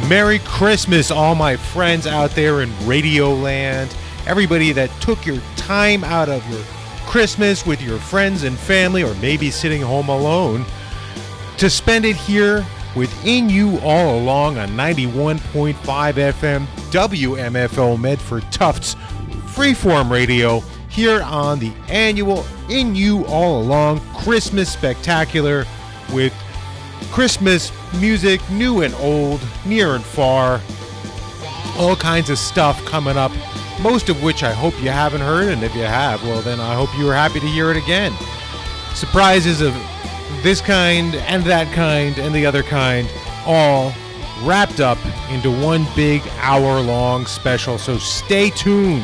Merry Christmas, all my friends out there in Radio Land. Everybody that took your time out of your Christmas with your friends and family, or maybe sitting home alone, to spend it here within you all along on 91.5 FM WMFO Medford Tufts Freeform Radio, here on the annual In You All Along Christmas Spectacular, with Christmas music, new and old, near and far, all kinds of stuff coming up, most of which I hope you haven't heard, and if you have, well then I hope you are happy to hear it again. Surprises of this kind and that kind and the other kind, all wrapped up into one big hour-long special, so stay tuned.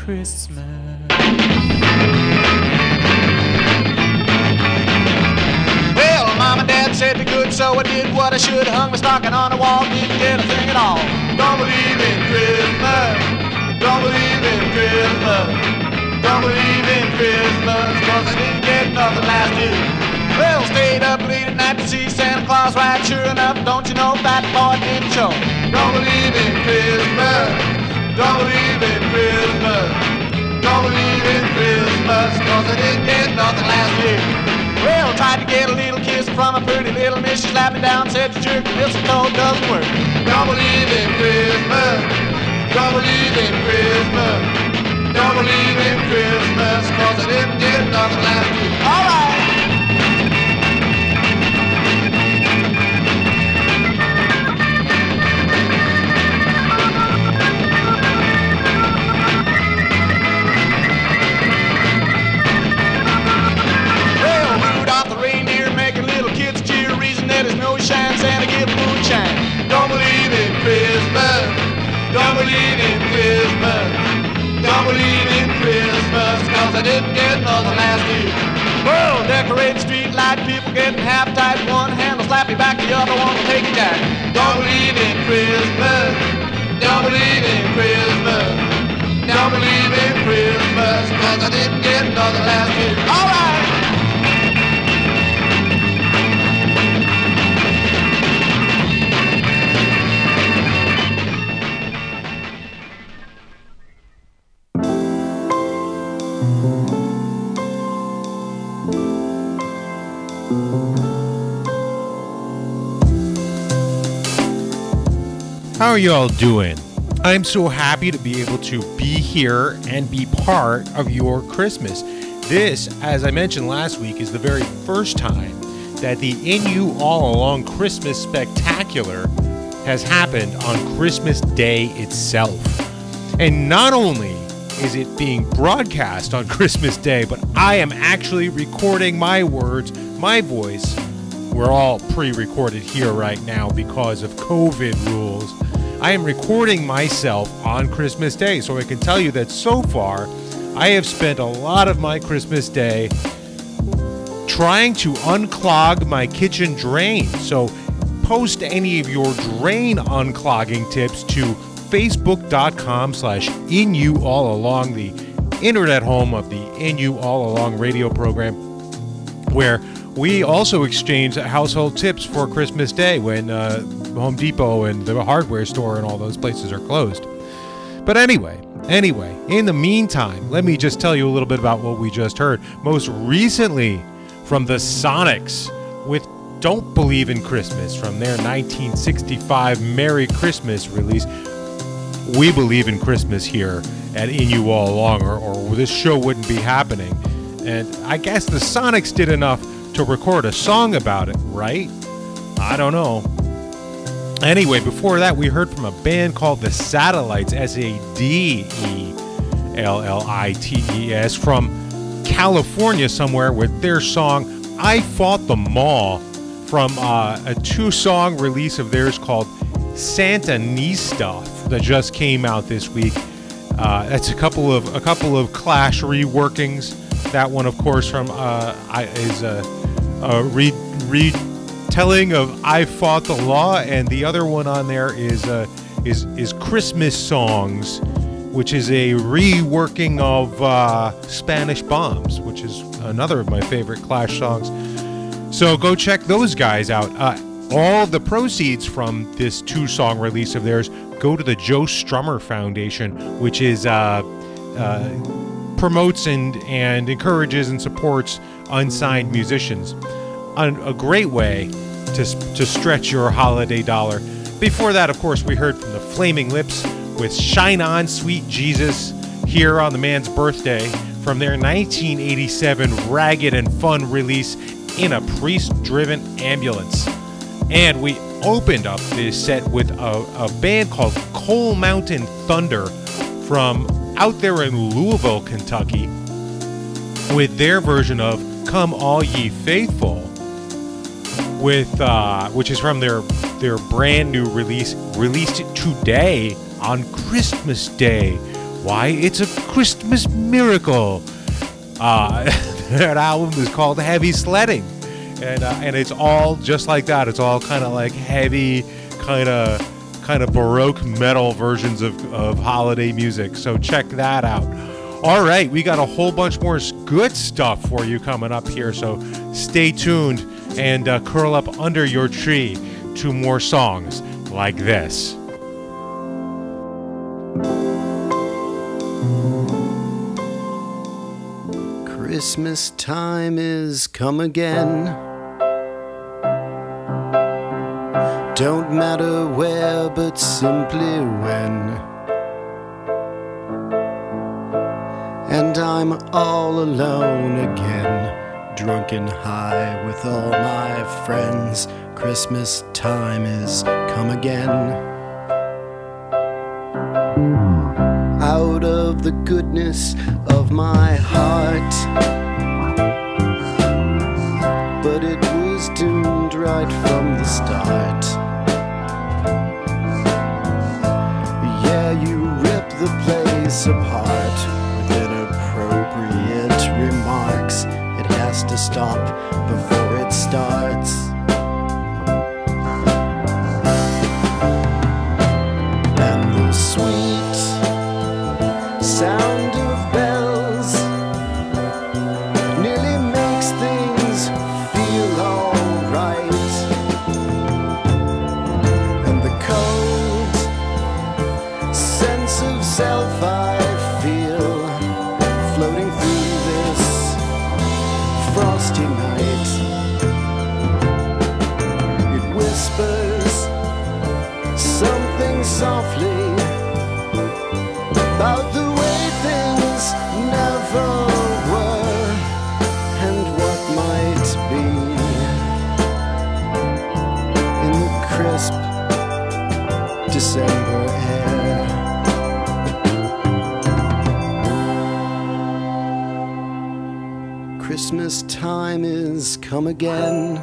Christmas. Well, Mom and Dad said be good, so I did what I should. Hung my stocking on the wall, didn't get a thing at all. Don't believe in Christmas. Don't believe in Christmas. Don't believe in Christmas, 'cause I didn't get nothing last year. Well, stayed up late at night to see Santa Claus ride. Sure enough, don't you know that boy didn't show. Don't believe in Christmas. Don't believe in Christmas. Don't believe in Christmas, 'cause I didn't get nothing last year. Well, tried to get a little kiss from a pretty little miss. She slapped me down, said the jerk mistletoe doesn't work. Don't believe in Christmas. Don't believe in Christmas. Don't believe in Christmas, 'cause I didn't get nothing last year. All right. There's no shine, Santa give moonshine. Don't believe in Christmas. Don't believe in Christmas. Don't believe in Christmas, 'cause I didn't get nothing last year. Well, decorate street light, people getting half tight. One hand will slap you back, the other one will take you down. Don't believe in Christmas. Don't believe in Christmas. Don't believe in Christmas, 'cause I didn't get nothing last year. All right. How are you all doing? I'm so happy to be able to be here and be part of your Christmas. This, as I mentioned last week, is the very first time that the In You All Along Christmas Spectacular has happened on Christmas Day itself. And not only is it being broadcast on Christmas Day, but I am actually recording my words, my voice. We're all pre-recorded here right now because of COVID rules. I am recording myself on Christmas Day, so I can tell you that so far, I have spent a lot of my Christmas Day trying to unclog my kitchen drain. So post any of your drain unclogging tips to facebook.com/InYouAllAlong, the internet home of the In You All Along radio program, where we also exchange household tips for Christmas Day when Home Depot and the hardware store and all those places are closed. But anyway, in the meantime, let me just tell you a little bit about what we just heard. Most recently from the Sonics with Don't Believe in Christmas from their 1965 Merry Christmas release. We believe in Christmas here at In You All Along, or this show wouldn't be happening. And I guess the Sonics did enough to record a song about it, right? I don't know. Anyway, before that, we heard from a band called The Satellites, Sadellites, from California somewhere, with their song I Fought the Mall, from a 2-song release of theirs called Santanista that just came out this week. That's a couple of Clash reworkings. That one, of course, from is a retelling of I Fought the Law, and the other one on there is Christmas Songs, which is a reworking of Spanish Bombs, which is another of my favorite Clash songs. So go check those guys out. All the proceeds from this 2-song release of theirs go to the Joe Strummer Foundation, which is promotes and encourages and supports unsigned musicians. A great way to stretch your holiday dollar. Before that, of course, we heard from the Flaming Lips with Shine On Sweet Jesus here on the man's birthday from their 1987 Ragged and Fun release In a Priest-Driven Ambulance. And we opened up this set with a band called Coal Mountain Thunder from out there in Louisville, Kentucky, with their version of Come All Ye Faithful, which is from their brand new release, released today on Christmas Day. Why, it's a Christmas miracle. That album is called Heavy Sledding. And it's all just like that. It's all kind of like heavy, kind of Baroque metal versions of holiday music. So check that out. All right, we got a whole bunch more good stuff for you coming up here. So stay tuned and curl up under your tree to more songs like this. Christmas time is come again. Don't matter where, but simply when. And I'm all alone again, drunk and high with all my friends. Christmas time is come again. Out of the goodness of my heart, but it was doomed right from the start. Yeah, you rip the place apart with inappropriate remarks. It has to stop before it starts. And the sweet sound of bells nearly makes things feel alright. And the cold sense of self I feel floating through this frosty night. It whispers something softly about the way things never were and what might be in the crisp December air. Christmas time is come again,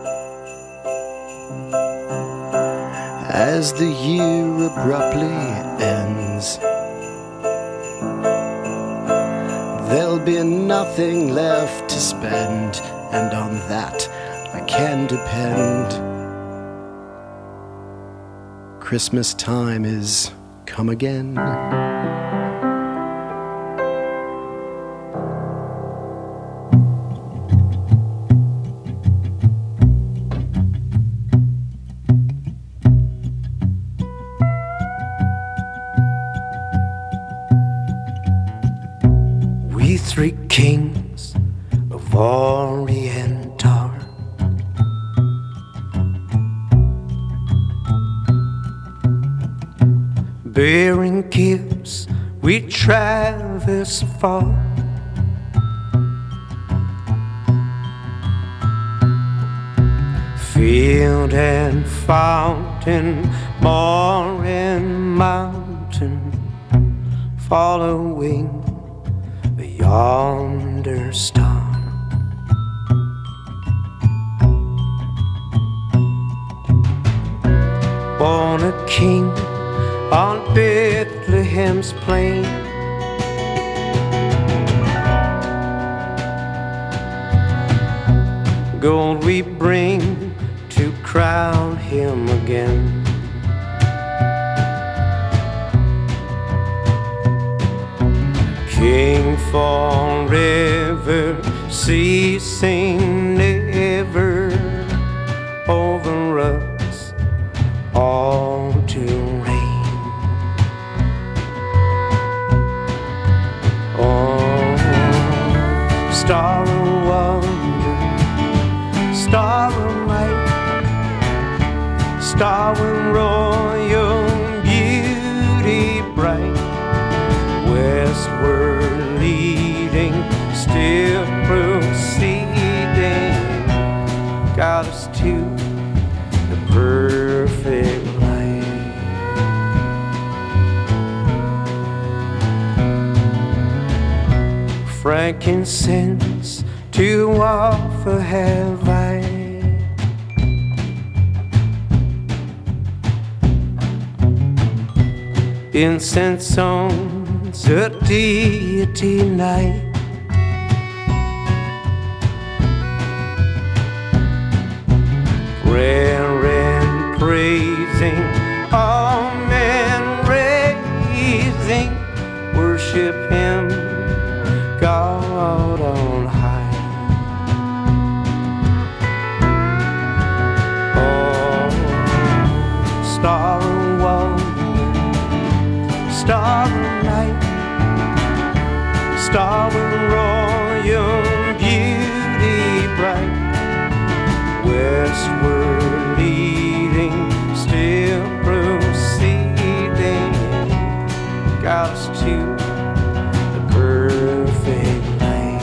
as the year abruptly ends. There'll be nothing left to spend, and on that I can depend. Christmas time is come again. We three kings of Orient are bearing gifts, we traverse far. Field and fountain, moor and mountain, following yonder star. Born a king on Bethlehem's plain, gold we bring to crown him again. King forever, ceasing never, over us all to reign. Oh, star of wonder, star of light, star of royal beauty bright, westward leading, still proceeding, got us to the perfect light. Frankincense to offer have I, incense on It's a deity night. Prayer praising, all men raising, worship Him, God on high. Oh, star of wonder, star of night, star of royal beauty bright, westward leading, still proceeding, got us to the perfect light.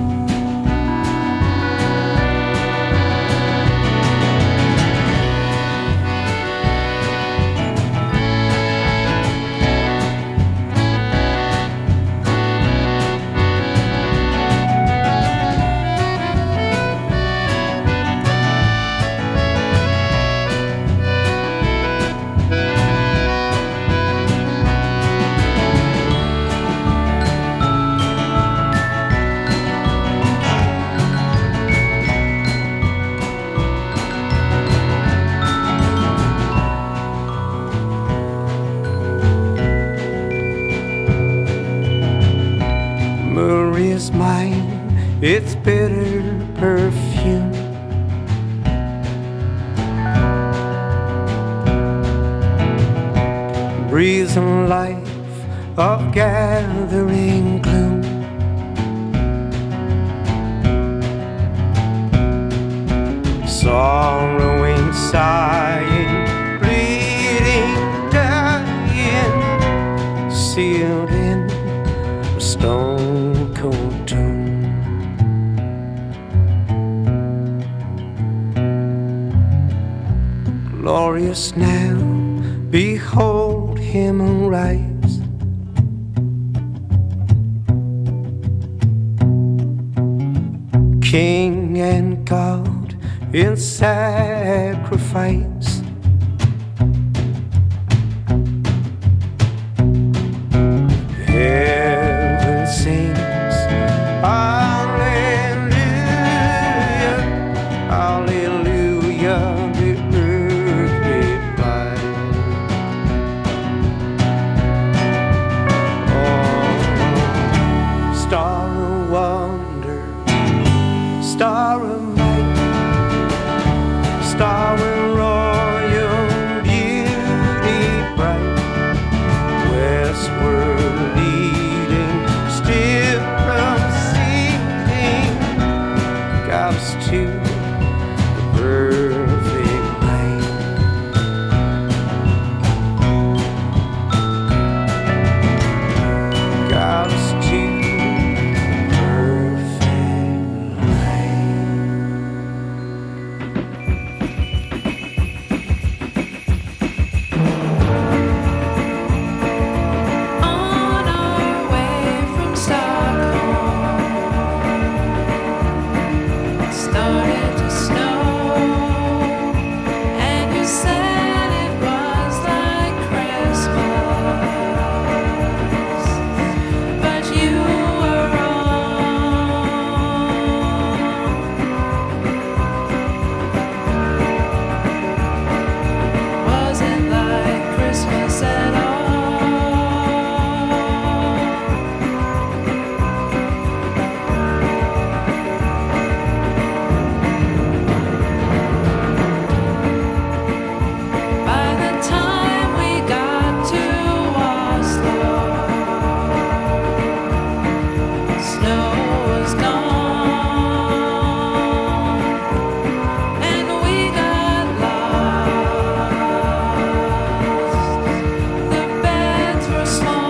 Maria's mine, its bitter perfume, breathing life of gathering gloom. Sorrowing, sighing, bleeding, dying, sealed in a stone cold tomb. Glorious now, behold Him arise. King and God in sacrifice. Heaven sings, Hallelujah, Hallelujah, the earth replies. Oh, star of wonder, star of night, star of royal beauty bright, westward leading, still proceeding, got us to the perfect light. Got us to the perfect light. On our way from Stockholm, it started to snow, and you said it was like Christmas, but you were wrong. Wasn't like Christmas at all. By the time we got to Oslo, snow was gone, and we got lost. The beds were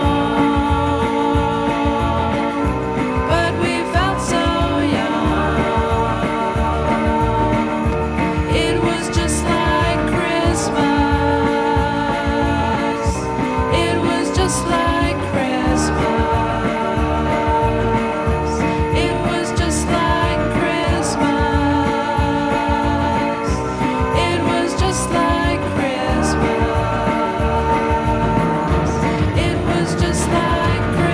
small, but we felt so young. It was just like Christmas. It was just like Christmas. It was just like Christmas. It was just like Christmas. It was just like Christmas.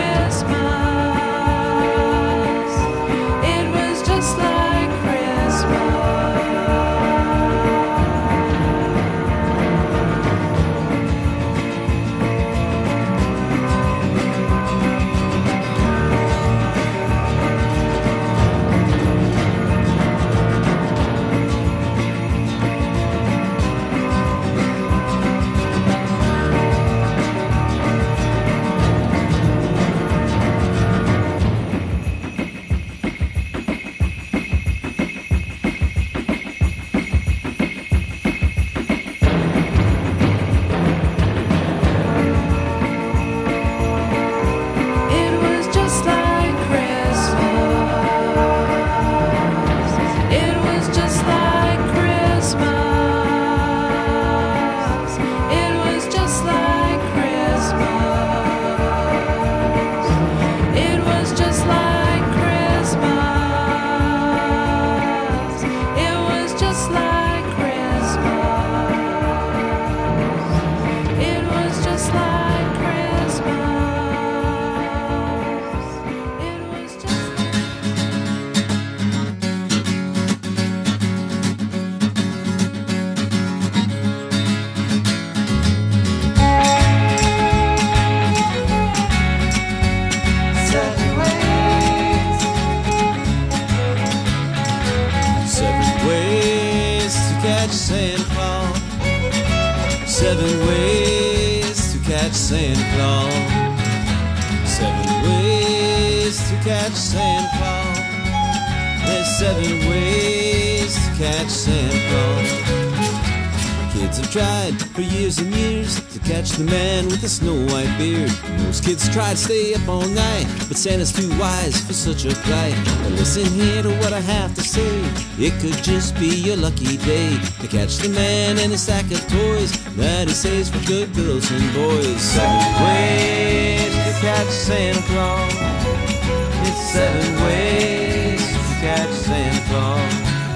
Santa Claus. 7 ways to catch Santa Claus. There's 7 ways to catch Santa Claus. Kids have tried for years and years to catch the man with the snow white beard. Most kids try to stay up all night, but Santa's too wise for such a plight. But listen here to what I have to say. It could just be your lucky day to catch the man and a stack of toys that he saves for good girls and boys. 7 ways to catch Santa Claus. It's 7 ways to catch Santa Claus.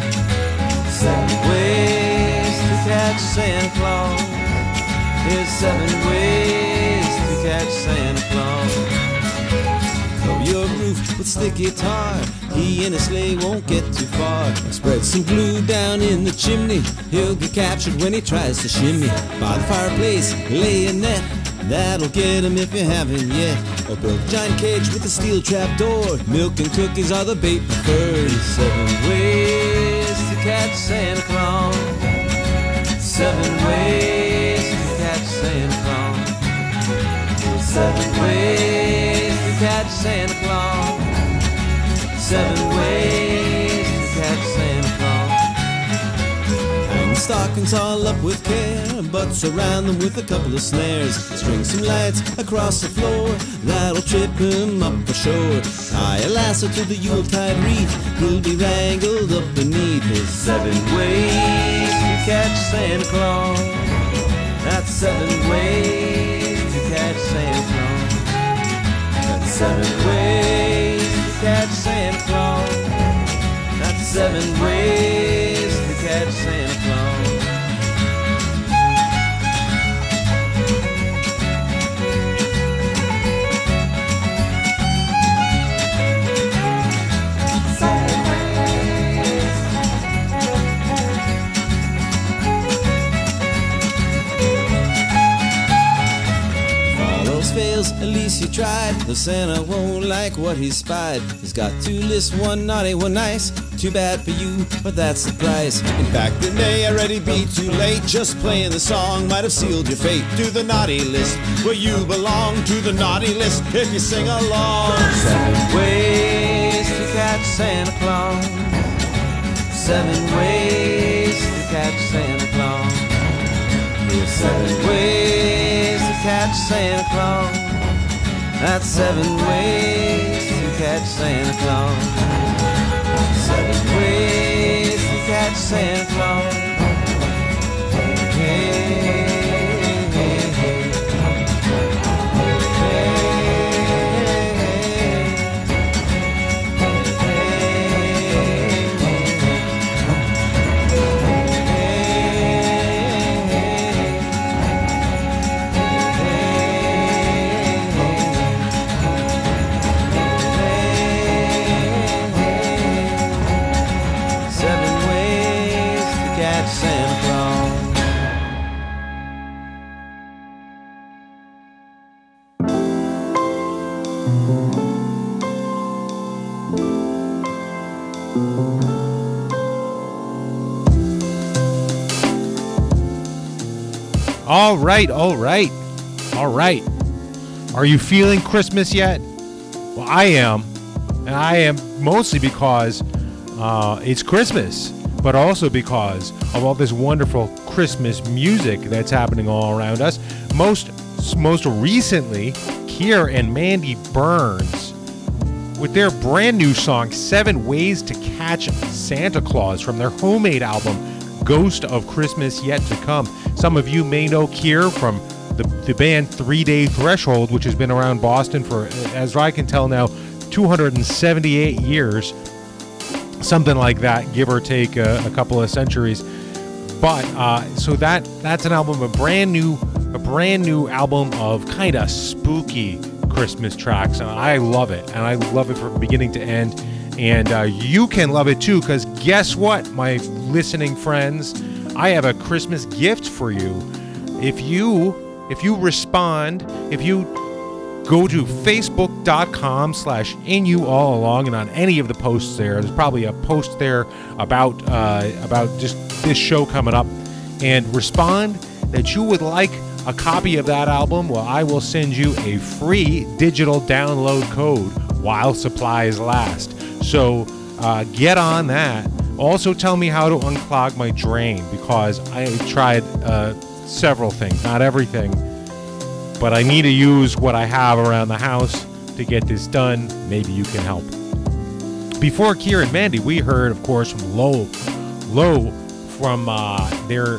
7 ways to catch Santa Claus. There's 7 ways to catch Santa Claus. Cover your roof with sticky tar. He and his sleigh won't get too far. Spread some glue down in the chimney. He'll get captured when he tries to shimmy. By the fireplace, lay a net. That'll get him if you haven't yet. Or build a giant cage with a steel trap door. Milk and cookies are the bait preferred. 7 ways to catch Santa Claus. 7 ways to catch Santa Claus. 7 ways to catch Santa Claus. 7 ways to catch Santa Claus. Hang the stockings all up with care, but surround them with a couple of snares. String some lights across the floor, that'll trip him up for sure. Tie a lasso to the Yuletide wreath, he'll be wrangled up beneath his 7 ways to catch Santa Claus. That's 7 ways to catch Santa Claus. That's 7 ways to catch Santa Claus. That's 7 ways to catch Santa Claus. Fails, at least you tried. Though Santa won't like what he spied. He's got 2 lists, 1 naughty, 1 nice. Too bad for you, but that's the price. In fact, it may already be too late. Just playing the song might have sealed your fate. Do the naughty list, where you belong. To the naughty list, if you sing along. 7 ways to catch Santa Claus. 7 ways to catch Santa Claus. Here's 7 ways to catch Santa Claus. That's 7 ways to catch Santa Claus. 7 ways to catch Santa Claus. Hey, hey, hey. All right, all right, all right. Are you feeling Christmas yet? Well, I am. And I am mostly because it's Christmas, but also because of all this wonderful Christmas music that's happening all around us. Most recently, Kier and Mandy Burns with their brand new song, 7 Ways to Catch Santa Claus, from their homemade album, Ghost of Christmas Yet to Come. Some of you may know Kier from the band 3 Day Threshold, which has been around Boston for, as I can tell now, 278 years. Something like that, give or take a couple of centuries. But so that's an album, a brand new album of kind of spooky Christmas tracks, and I love it, and I love it from beginning to end. And you can love it too, because guess what, my listening friends, I have a Christmas gift for you. If you respond, if you go to facebook.com/inYouAllAlong, and on any of the posts there's probably a post there about just this show coming up, and respond that you would like a copy of that album, well, I will send you a free digital download code while supplies last. So get on that. Also, tell me how to unclog my drain, because I tried several things, not everything, but I need to use what I have around the house to get this done. Maybe you can help. Before Keir and Mandy, we heard, of course, from Low from their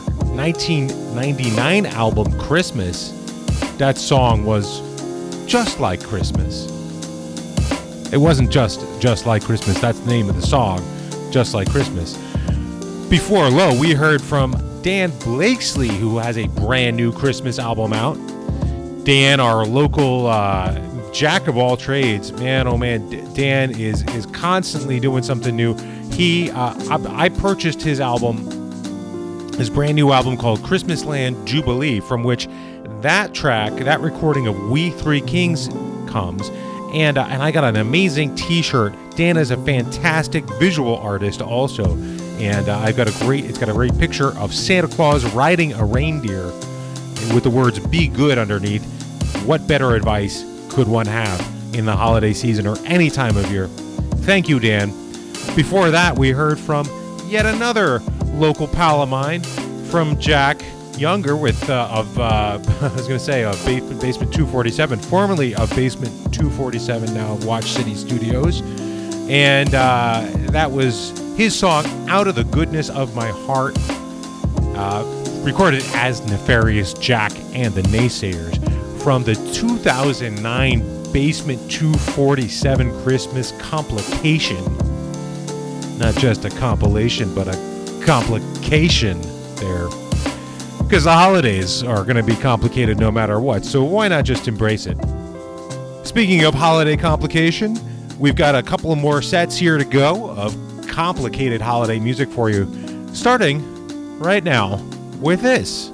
1999 album Christmas. That song was Just Like Christmas. It wasn't just like Christmas. That's the name of the song, Just Like Christmas. Before Low, we heard from Dan Blakesley, who has a brand new Christmas album out. Dan, our local jack of all trades, man, oh man, Dan is constantly doing something new. I purchased his album, his brand new album called Christmasland Jubilee, from which that recording of We Three Kings comes, and I got an amazing T-shirt. Dan is a fantastic visual artist also, and it's got a great picture of Santa Claus riding a reindeer with the words "Be Good" underneath. What better advice could one have in the holiday season or any time of year? Thank you, Dan. Before that, we heard from yet another local pal of mine, from Jack Younger of Basement 247, formerly of Basement 247, now Watch City Studios. And that was his song, Out of the Goodness of My Heart, recorded as Nefarious Jack and the Naysayers, from the 2009 Basement 247 Christmas Complication. Not just a compilation, but a complication there. Because the holidays are going to be complicated no matter what, so why not just embrace it? Speaking of holiday complication, we've got a couple of more sets here to go of complicated holiday music for you, starting right now with this.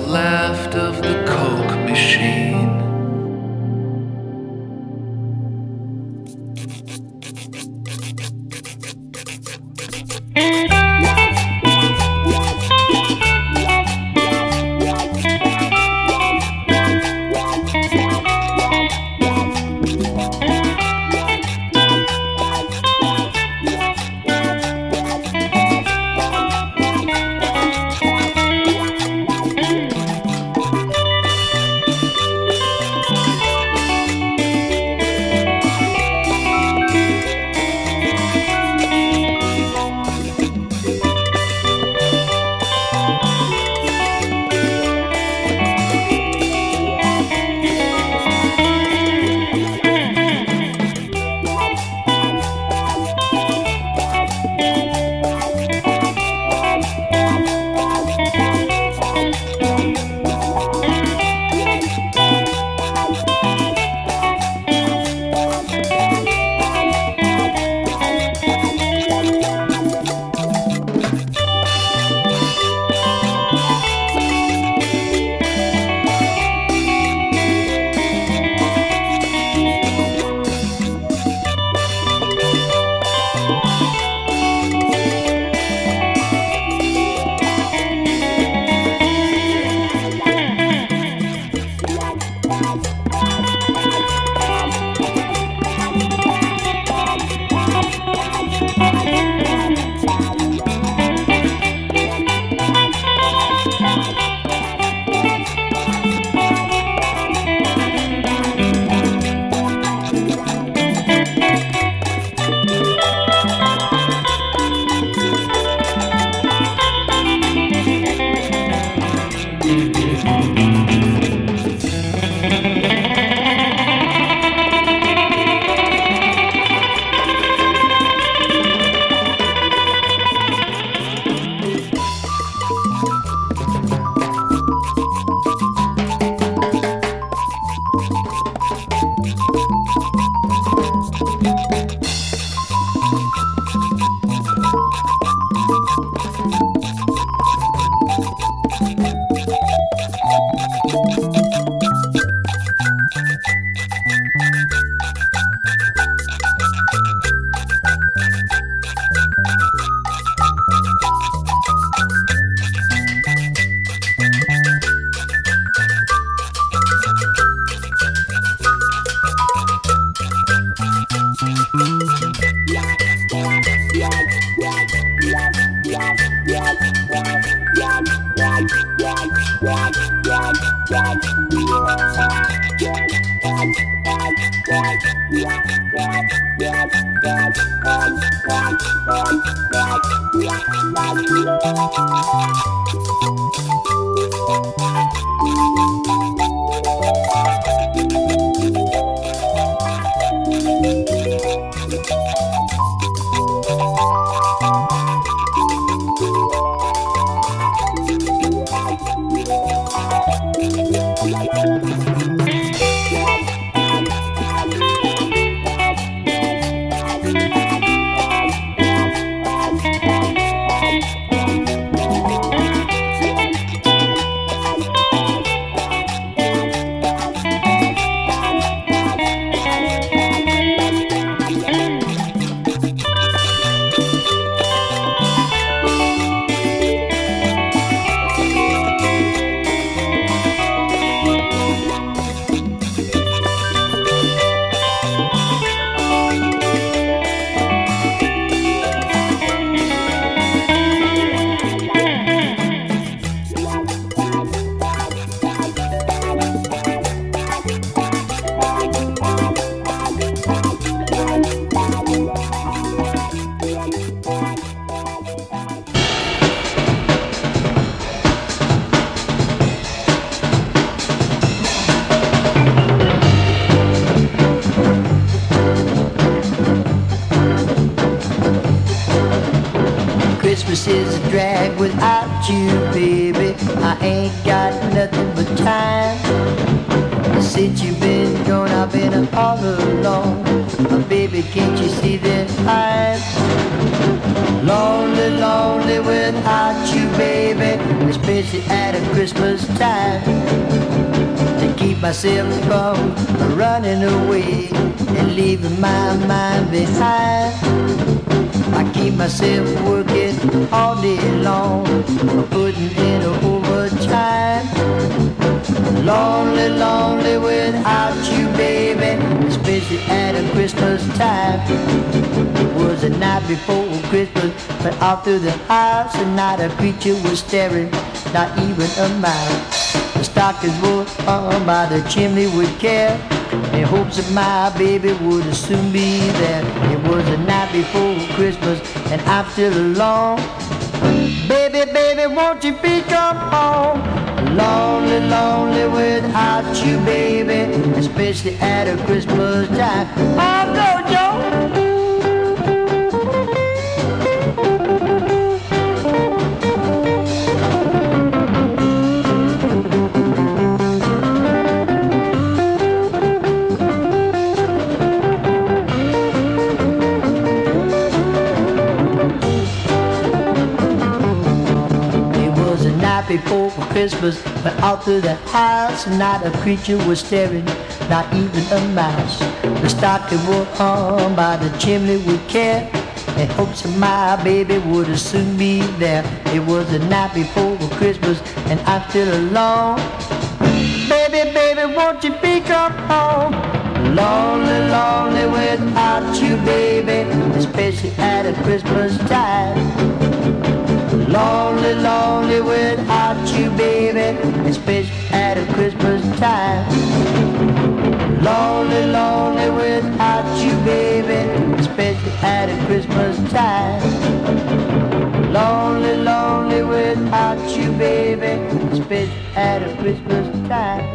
laughed of the Coke machine. Christmas is a drag without you, baby. I ain't got nothing but time. Since you've been gone, I've been all alone. Baby, can't you see that I'm lonely, lonely without you, baby? It's been especially at a Christmas time, to keep myself from running away and leaving my mind behind. I keep myself working all day long, putting in overtime. Lonely, lonely without you, baby, especially at a Christmas time. It was the night before Christmas, but all through the house, and not a creature was staring, not even a mouse. The stockings were hung by the chimney with care, in hopes that my baby would soon be there. It was the night before Christmas, and I'm still alone. Baby, baby, won't you please come home? Lonely, lonely without you, baby, especially at a Christmas time. Oh, go, Joe! Before Christmas, but out through the house, not a creature was staring, not even a mouse. The stocking was hung by the chimney with care, in hopes that my baby would soon be there. It was the night before Christmas, and I'm still alone. Baby, baby, won't you please come home? Lonely, lonely without you, baby, especially at a Christmas time. Lonely, lonely without you, baby, especially at a Christmas time. Lonely, lonely without you, baby, especially at a Christmas time. Lonely, lonely without you, baby, especially at a Christmas time.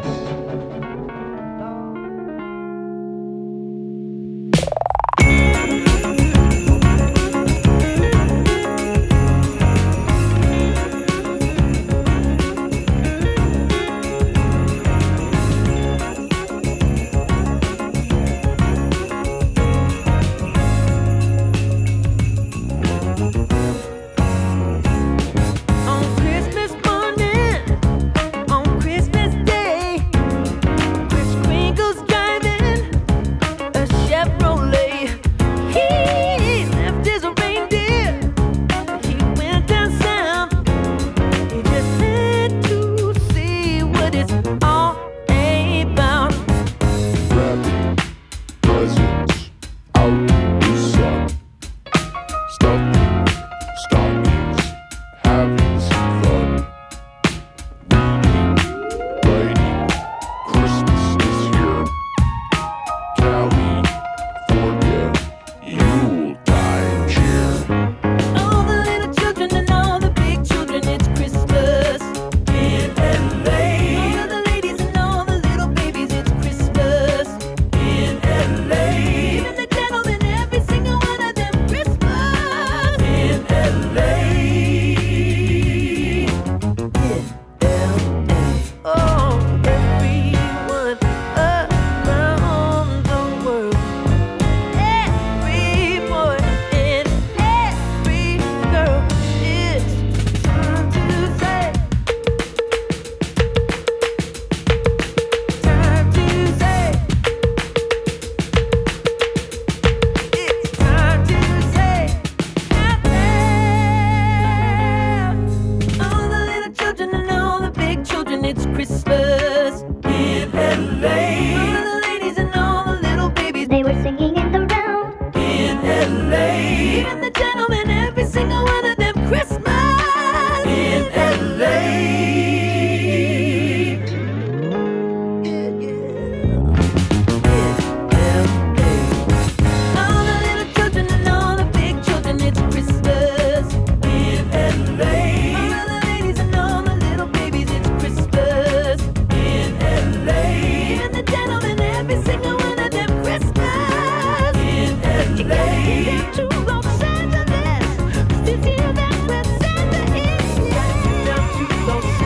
Los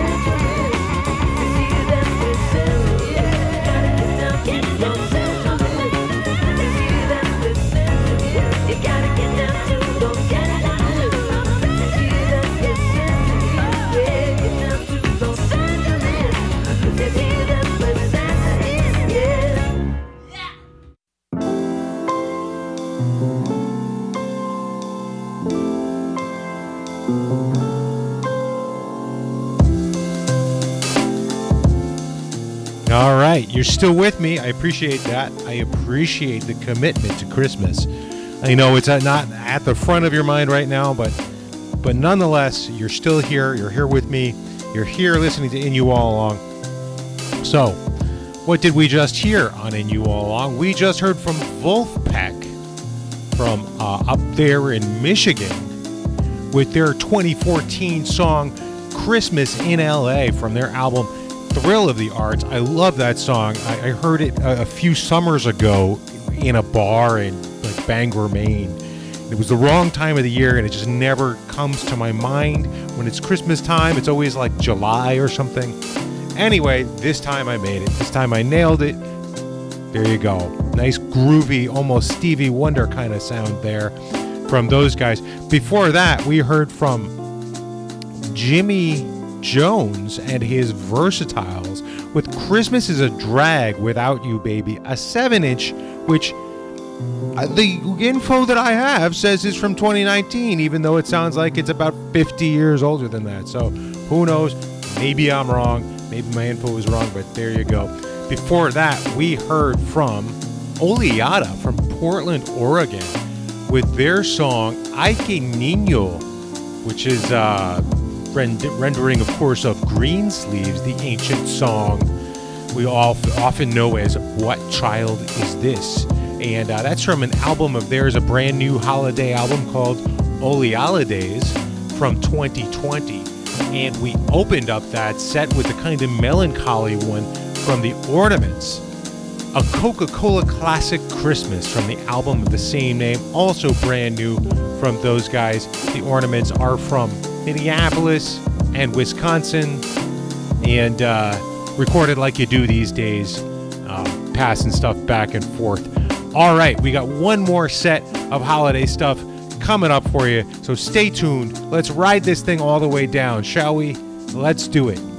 All right, you're still with me. I appreciate that. I appreciate the commitment to Christmas. I know it's not at the front of your mind right now, but nonetheless, you're still here. You're here with me. You're here listening to In You All Along. So, what did we just hear on In You All Along? We just heard from Wolfpack from up there in Michigan with their 2014 song Christmas in LA from their album Thrill of the Arts. I love that song. I heard it a few summers ago in a bar in like Bangor, Maine. It was the wrong time of the year, and it just never comes to my mind. When it's Christmas time, it's always like July or something. Anyway, this time I made it. This time I nailed it. There you go. Nice groovy, almost Stevie Wonder kind of sound there from those guys. Before that, we heard from Jimmy Jones and his Versatiles with Christmas is a Drag Without You Baby, a 7-inch, which the info that I have says is from 2019, even though it sounds like it's about 50 years older than that. So who knows? Maybe I'm wrong. Maybe my info was wrong, but there you go. Before that, we heard from Oleada from Portland, Oregon with their song Ay Que Niño, which is rendering, of course, of Greensleeves, the ancient song we all often know as What Child Is This? And that's from an album of theirs, a brand new holiday album called Olealidays from 2020. And we opened up that set with a kind of melancholy one from The Ornaments, a Coca-Cola Classic Christmas from the album of the same name, also brand new from those guys. The Ornaments are from Minneapolis and Wisconsin, and recorded like you do these days, passing stuff back and forth. All right, we got one more set of holiday stuff coming up for you, so stay tuned. Let's ride this thing all the way down, shall we? Let's do it.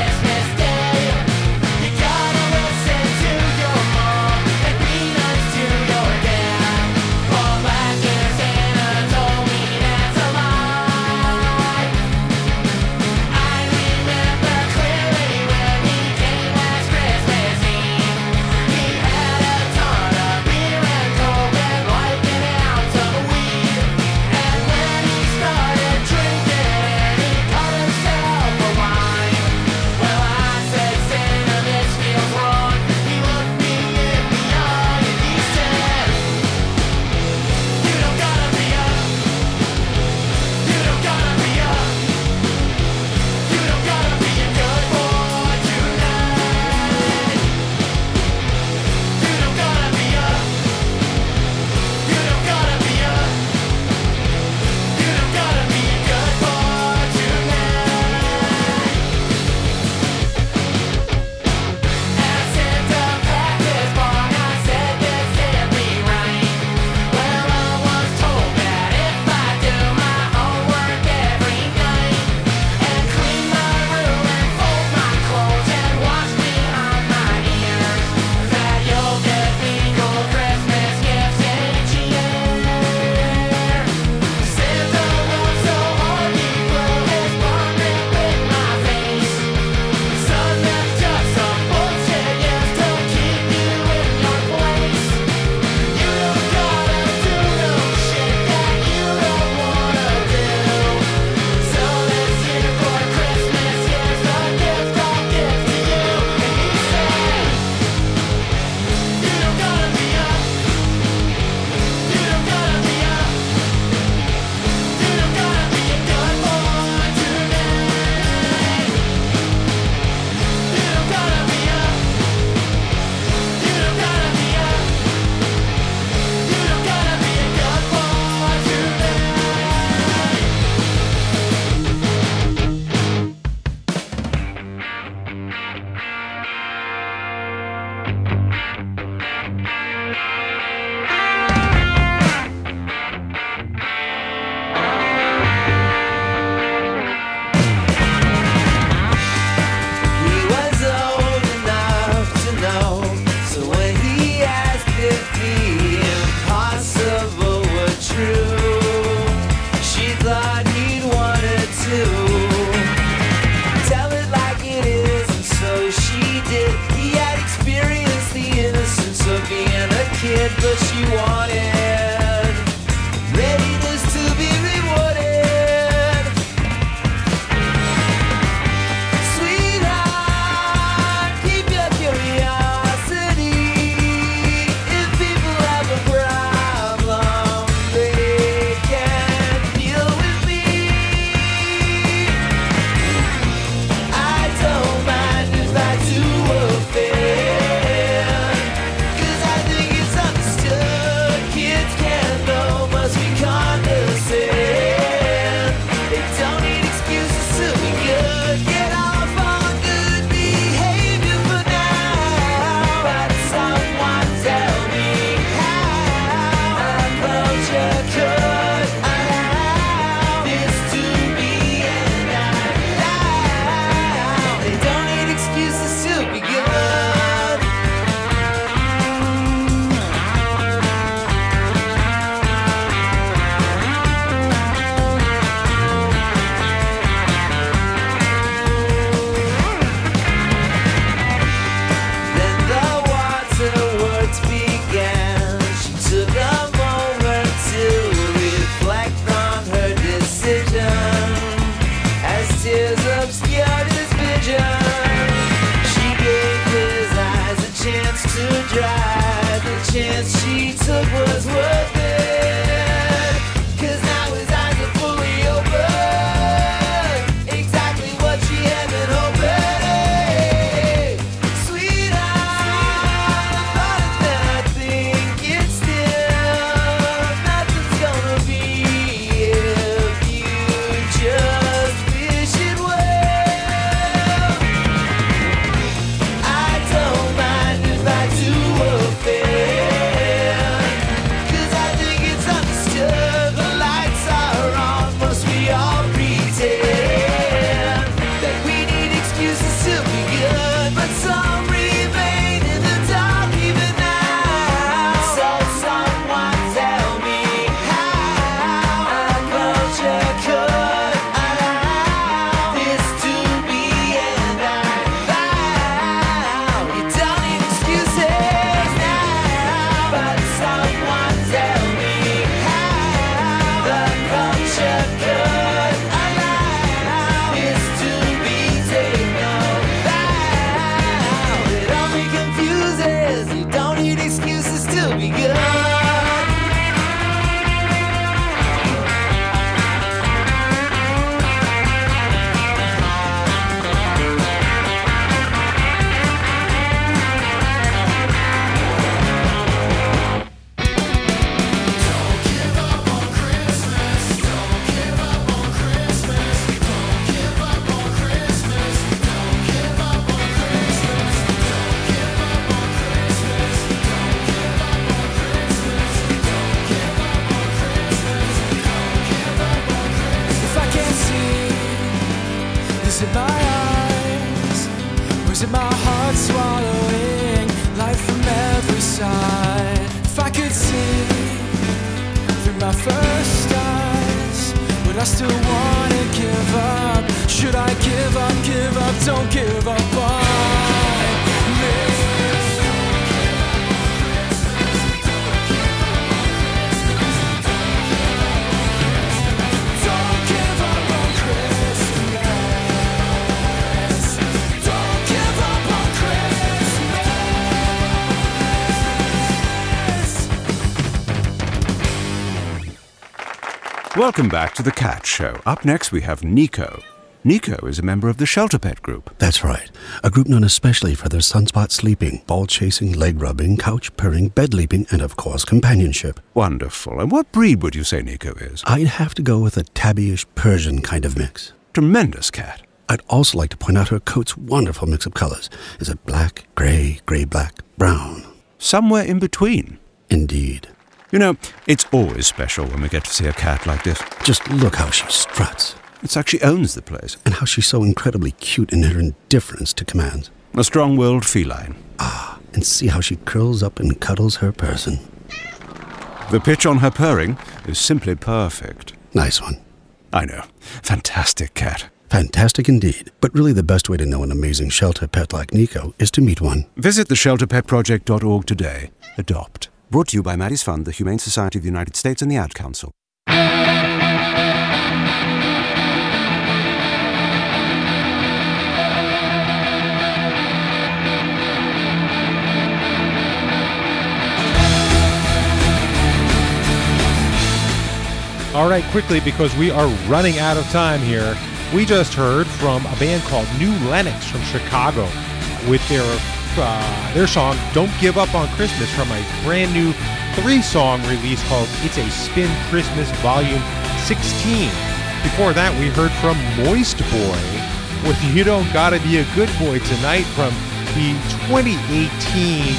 To wanted, but she wanted readiness to be rewarded. Sweetheart, keep your curiosity. If people have a problem, they can deal with me. I don't mind if I do offend, 'cause I think it's understood. Kids can know, must be condescend. They don't need excuses to be good. Get off on good behavior for now. But someone tell me how our culture could allow this to be and not allow. They don't need excuses to be good. Then the waterworks began. She took a moment to reflect on her decision. As tears obscured his vision, she gave his eyes a chance to dry. The chance she took was worth it, 'cause now his eyes are fully open. Exactly what she had been hoping. Sweetheart, harder than I think it's still. Nothing's gonna be if you just wish it well. I don't mind if I do offend, 'cause I think it's understood. The lights are on, must we all pretend that we need excuses to be good? But some remain in the dark even now. So someone tell me how our culture could allow this to be and not allow. You don't need excuses now, but someone tell me how the culture could allow this to be taken out. It only confuses. You don't need excuses to be good. If I can't see, is it my eyes, or is it my heart swallowing life from every side? If I could see through my first eyes, would I still want to give up? Should I give up, give up, don't give up on me? Don't give up on Christmas. Don't give up on Christmas. Welcome back to The Cat Show. Up next, we have Nico. Nico is a member of the Shelter Pet Group. That's right. A group known especially for their sunspot sleeping, ball chasing, leg rubbing, couch purring, bed leaping, and of course companionship. Wonderful. And what breed would you say Nico is? I'd have to go with a tabbyish Persian kind of mix. Tremendous cat. I'd also like to point out her coat's wonderful mix of colors. Is it black, gray, gray-black, brown? Somewhere in between. Indeed. You know, it's always special when we get to see a cat like this. Just look how she struts. It's like she owns the place. And how she's so incredibly cute in her indifference to commands. A strong-willed feline. Ah, and see how she curls up and cuddles her person. The pitch on her purring is simply perfect. Nice one. I know. Fantastic cat. Fantastic indeed. But really the best way to know an amazing shelter pet like Nico is to meet one. Visit theshelterpetproject.org today. Adopt. Brought to you by Maddie's Fund, the Humane Society of the United States, and the Ad Council. All right, quickly, because we are running out of time here. We just heard from a band called New Lenox from Chicago with their song Don't Give Up on Christmas from a brand new 3-song release called It's a Spin Christmas Volume 16. Before that, we heard from Moist Boy with You Don't Gotta Be a Good Boy Tonight from the 2018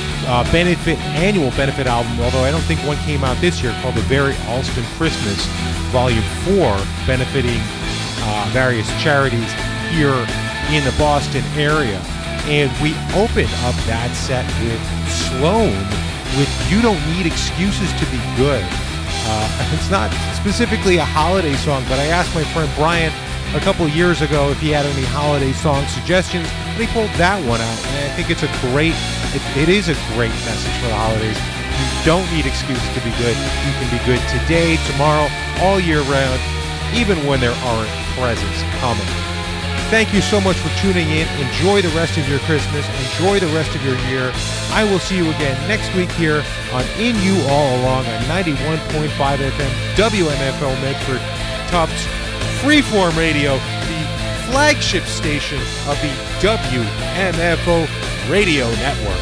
annual benefit album, although I don't think one came out this year, called The Barry Alston Christmas Volume 4, benefiting various charities here in the Boston area. And we opened up that set with Sloan with You Don't Need Excuses to Be Good. It's not specifically a holiday song, but I asked my friend Brian a couple of years ago if he had any holiday song suggestions, and he pulled that one out. And I think it's it is a great message for the holidays. You don't need excuses to be good. You can be good today, tomorrow, all year round, even when there aren't presents coming. Thank you so much for tuning in. Enjoy the rest of your Christmas. Enjoy the rest of your year. I will see you again next week here on In You All Along on 91.5 FM WMFO Medford, Tufts Freeform Radio, the flagship station of the WMFO Radio Network.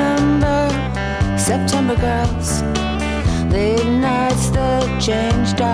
September girls, late nights that changed our